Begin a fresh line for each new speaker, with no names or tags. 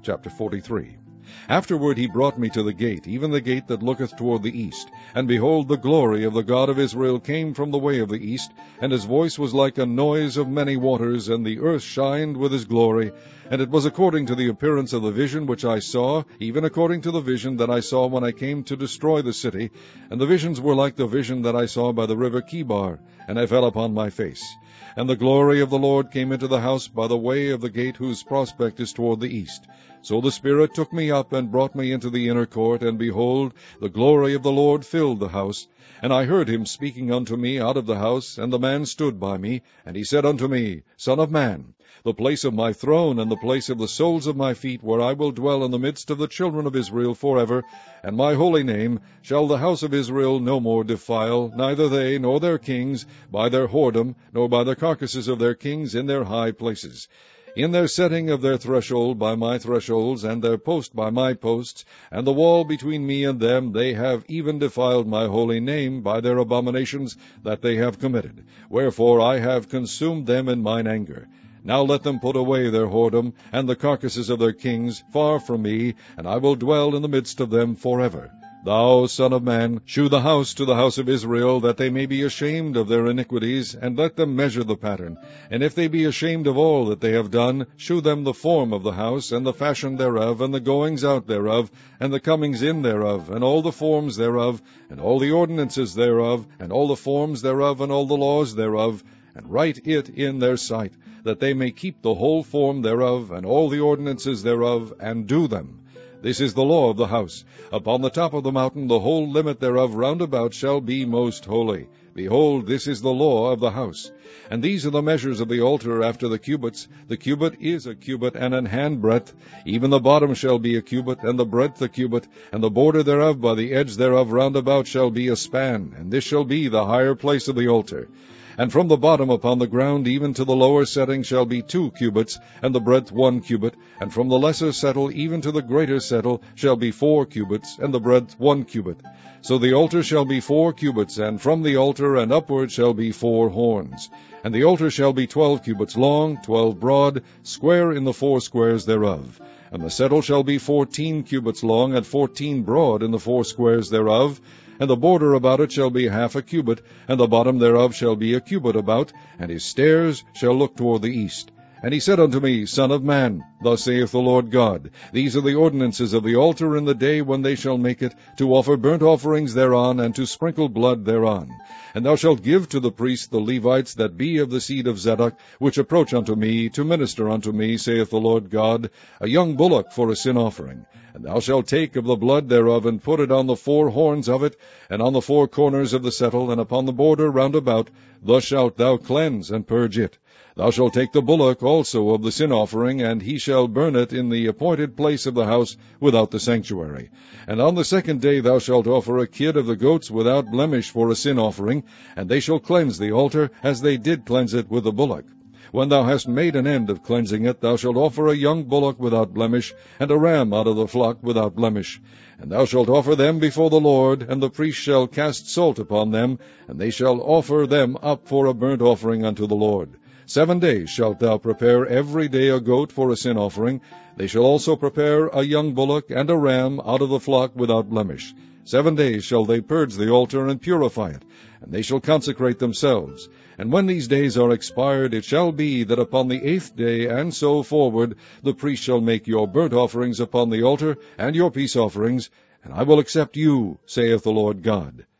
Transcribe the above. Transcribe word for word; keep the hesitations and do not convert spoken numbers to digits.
Chapter forty-three. Afterward he brought me to the gate, even the gate that looketh toward the east. And behold, the glory of the God of Israel came from the way of the east, and his voice was like a noise of many waters, and the earth shined with his glory. And it was according to the appearance of the vision which I saw, even according to the vision that I saw when I came to destroy the city. And the visions were like the vision that I saw by the river Chebar, and I fell upon my face. And the glory of the Lord came into the house by the way of the gate whose prospect is toward the east. So the Spirit took me up and brought me into the inner court, and behold, the glory of the Lord filled the house. And I heard him speaking unto me out of the house, and the man stood by me, and he said unto me, Son of man, the place of my throne and the place of the soles of my feet, where I will dwell in the midst of the children of Israel forever, and my holy name shall the house of Israel no more defile, neither they nor their kings, by their whoredom, nor by the carcasses of their kings in their high places. In their setting of their threshold by my thresholds, and their post by my posts, and the wall between me and them, they have even defiled my holy name by their abominations that they have committed. Wherefore I have consumed them in mine anger. Now let them put away their whoredom, and the carcasses of their kings, far from me, and I will dwell in the midst of them forever. Thou, Son of man, shew the house to the house of Israel, that they may be ashamed of their iniquities, and let them measure the pattern. And if they be ashamed of all that they have done, shew them the form of the house, and the fashion thereof, and the goings out thereof, and the comings in thereof, and all the forms thereof, and all the ordinances thereof, and all the forms thereof, and all the laws thereof, and write it in their sight, that they may keep the whole form thereof, and all the ordinances thereof, and do them. This is the law of the house. Upon the top of the mountain the whole limit thereof round about shall be most holy. Behold, this is the law of the house. And these are the measures of the altar after the cubits. The cubit is a cubit and an handbreadth. Even the bottom shall be a cubit, and the breadth a cubit, and the border thereof by the edge thereof round about shall be a span. And this shall be the higher place of the altar. And from the bottom upon the ground even to the lower setting shall be two cubits, and the breadth one cubit. And from the lesser settle even to the greater settle shall be four cubits, and the breadth one cubit. So the altar shall be four cubits, and from the altar and upward shall be four horns. And the altar shall be twelve cubits long, twelve broad, square in the four squares thereof. And the settle shall be fourteen cubits long, and fourteen broad in the four squares thereof. And the border about it shall be half a cubit, and the bottom thereof shall be a cubit about, and his stairs shall look toward the east. And he said unto me, Son of man, thus saith the Lord God, These are the ordinances of the altar in the day when they shall make it, to offer burnt offerings thereon, and to sprinkle blood thereon. And thou shalt give to the priests the Levites that be of the seed of Zadok, which approach unto me, to minister unto me, saith the Lord God, a young bullock for a sin offering. And thou shalt take of the blood thereof, and put it on the four horns of it, and on the four corners of the settle, and upon the border round about. Thus shalt thou cleanse and purge it. Thou shalt take the bullock also of the sin offering, and he shall burn it in the appointed place of the house without the sanctuary. And on the second day thou shalt offer a kid of the goats without blemish for a sin offering, and they shall cleanse the altar, as they did cleanse it with the bullock. When thou hast made an end of cleansing it, thou shalt offer a young bullock without blemish, and a ram out of the flock without blemish. And thou shalt offer them before the Lord, and the priest shall cast salt upon them, and they shall offer them up for a burnt offering unto the Lord. Seven days shalt thou prepare every day a goat for a sin offering. They shall also prepare a young bullock and a ram out of the flock without blemish. Seven days shall they purge the altar and purify it, and they shall consecrate themselves. And when these days are expired, it shall be that upon the eighth day and so forward the priest shall make your burnt offerings upon the altar and your peace offerings, and I will accept you, saith the Lord God.